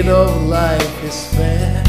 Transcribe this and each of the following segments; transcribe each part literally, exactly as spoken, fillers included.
speed of life is fast.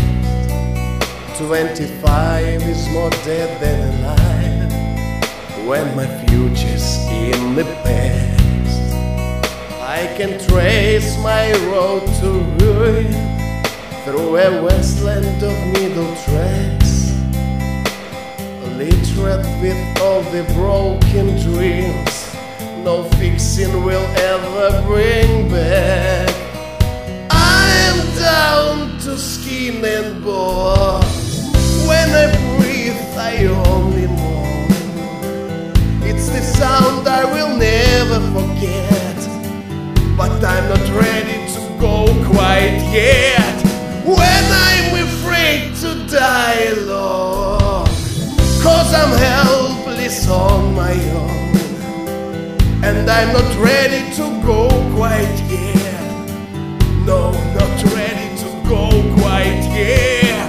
Twenty-five is more dead than alive. When my future's in the past, I can trace my road to ruin through a wasteland of needle tracks, littered with all the broken dreams no fixing will ever bring back. I'm down to skin and bone. When I breathe, I only mourn. It's the sound I will never forget, but I'm not ready to go quite yet. When I'm afraid to die alone, 'cause I'm helpless on my own, and I'm not ready to go quite yet. No, not ready to go quite yet.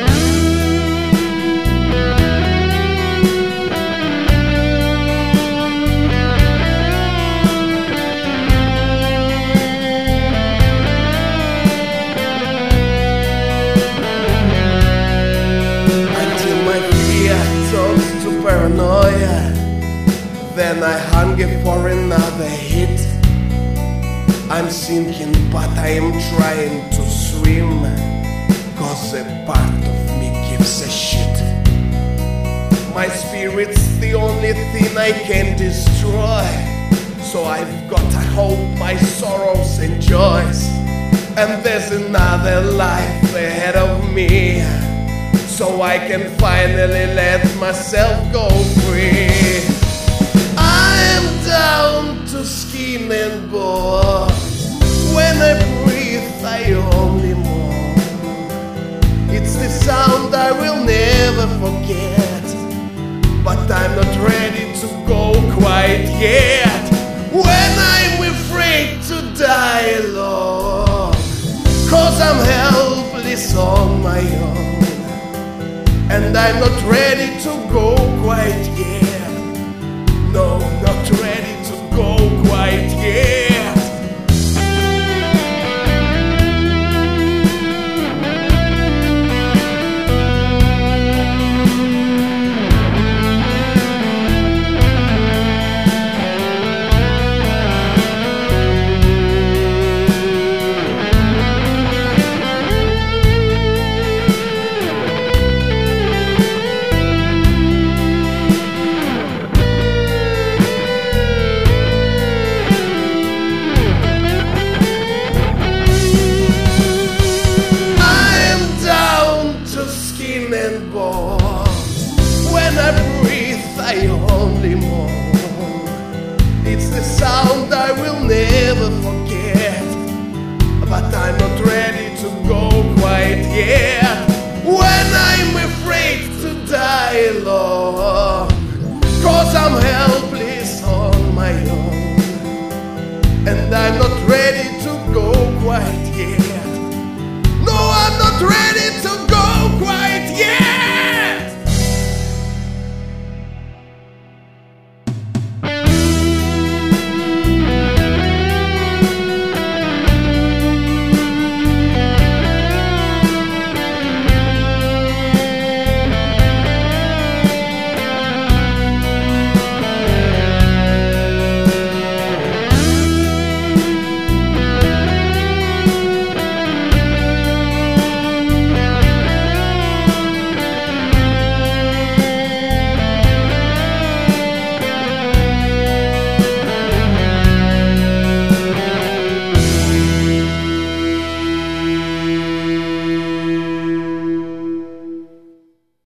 Until my fear turns to paranoia, then I hunger for another hit. I'm sinking, but I am trying to swim, 'cause a part of me gives a shit. My spirit's the only thing I can destroy, so I've got to hope my sorrows and joys. And there's another life ahead of me, so I can finally let myself go free. I'm down to skin and bone. When I breathe, I only mourn. It's the sound I will never forget, but I'm not ready to go quite yet. When I'm afraid to die alone, 'cause I'm helpless on my own, and I'm not ready to go quite yet. No, not ready to go quite yet. When I breathe, I only mourn. It's the sound I will never forget, but I'm not ready to go quite yet. When I'm afraid to die alone, 'cause I'm helpless on my own, and I'm not